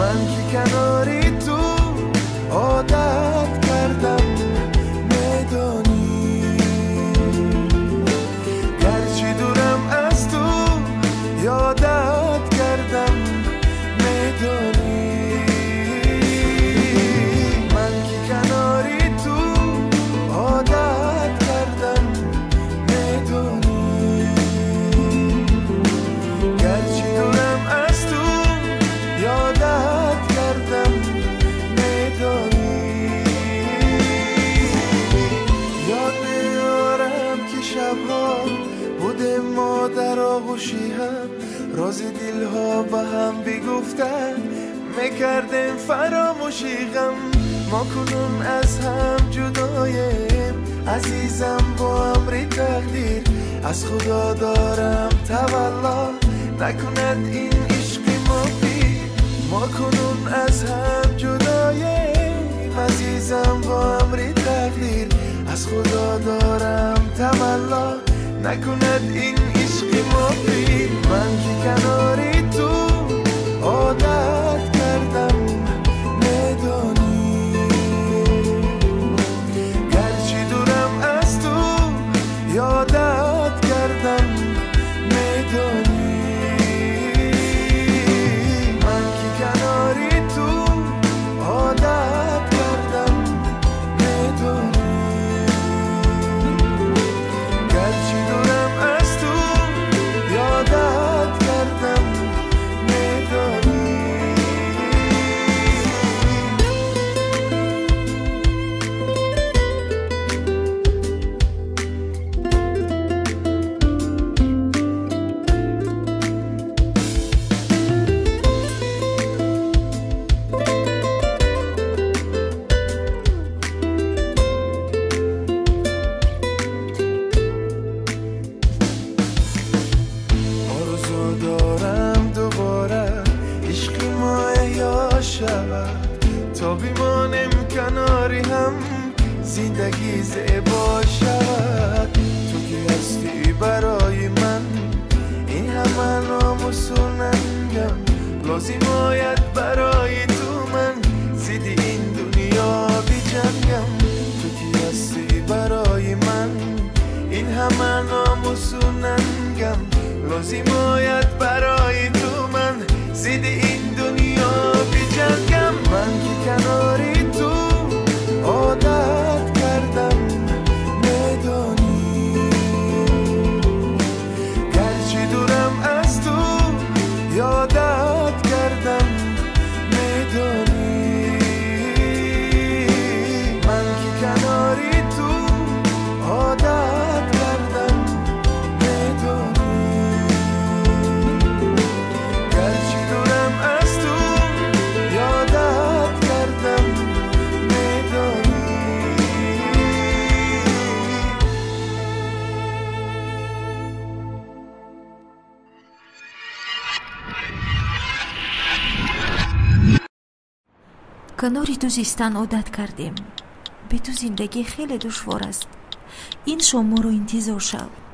من که کناری تو عادت کردم میدونی، گرچه دورم از تو یادت کردم میدونی، من که کناری تو عادت کردم میدونی، گرچه دورم از تو یادت کردم میدونی. یاد میارم که شبها بودیم ما در آغوشی هم، راز دلها با هم بگفتن میکردیم فراموشی غم. ما کنون از هم جداییم عزیزم با امر تقدیر، از خدا دارم تولا نکند این عشق ما پیر. ما کنون از هم جداییم عزیزم با امر تقدیر، از خدا دارم تولا نکند این عشق ما پیر. من که کناری تو عادت کردم میدونی، گرچه دورم از تو یادت کردم میدونی، من که کناری تو عادت کردم میدونی، گرچه دورم از تو یادت کردم میدونی. آرزو دارم دوباره عشق ما احیا شود، تا بیمانیم کناری هم زندگی زیبا شود. تو که هستی برای من این همه ناموس و ننگم، لازم آید برای تو من زید این دنیا بجنگم. تو که هستی برای من این همه ناموس و ننگم، لازم آید برای تو من زید این دنیا بجنگم. من که کناری تو عادت کردم میدونی، گرچه دورم از تو یادت کردم میدونی، من که کناری تو عادت کردم میدونی، گرچه دورم از تو یادت کردم میدونی. کناری تو زیستن عادت کردیم، به تو زندگی خیلی دشوار است. این شما رو انتظار شو.